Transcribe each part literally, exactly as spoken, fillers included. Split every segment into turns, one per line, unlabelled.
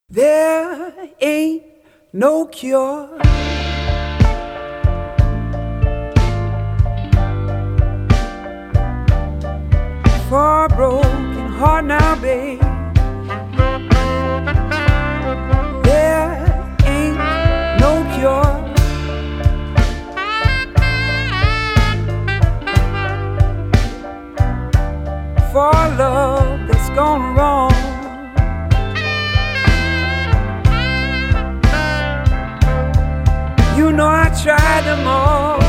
There ain't no cure for a broken heart now, babe. There ain't no cure for a love that's gone wrong. You know I tried them all.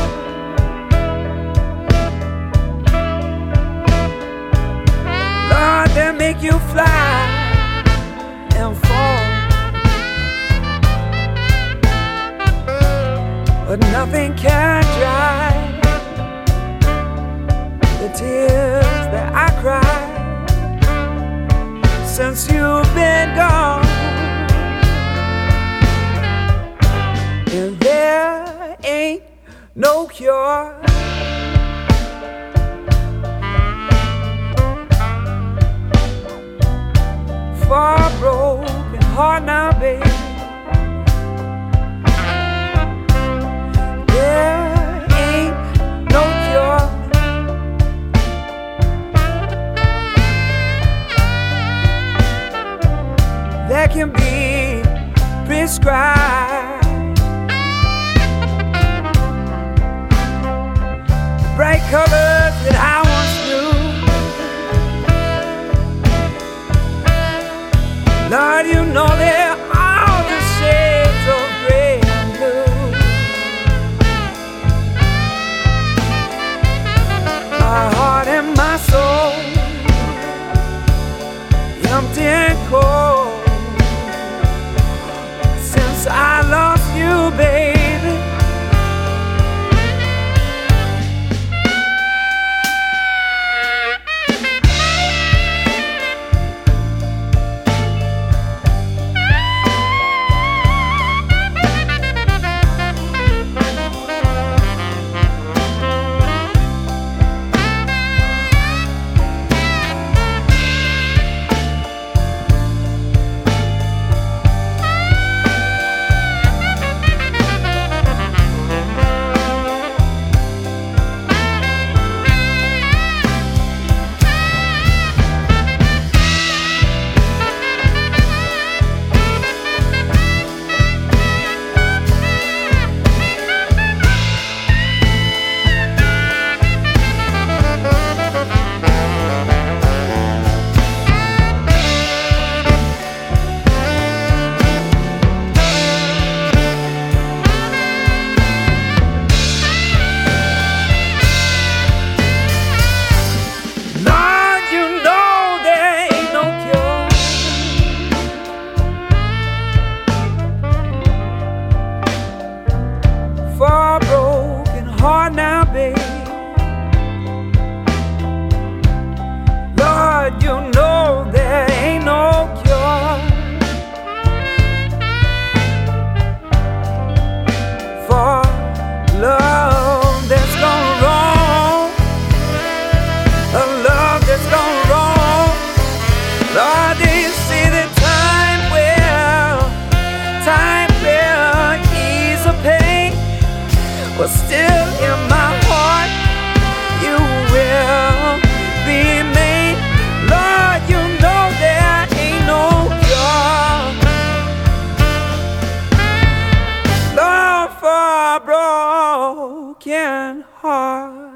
Lord, they make you fly and fall, but nothing can dry the tears that I cried since you've been gone. And there ain't no cure for a broken heart now, babe. There ain't no cure that can be prescribed. Bright colors that I once knew, Lord, you know they're all the shades of gray and blue. My heart and my soul, empty and cold, since I lost you, baby. For a broken heart now, babe. Lord, you know there ain't no cure for love that's gone wrong, a love that's gone wrong. Lord, do you see the time will, time will ease the pain? But still in my heart you will be made. Lord, you know there ain't no cure, Lord, for a broken heart.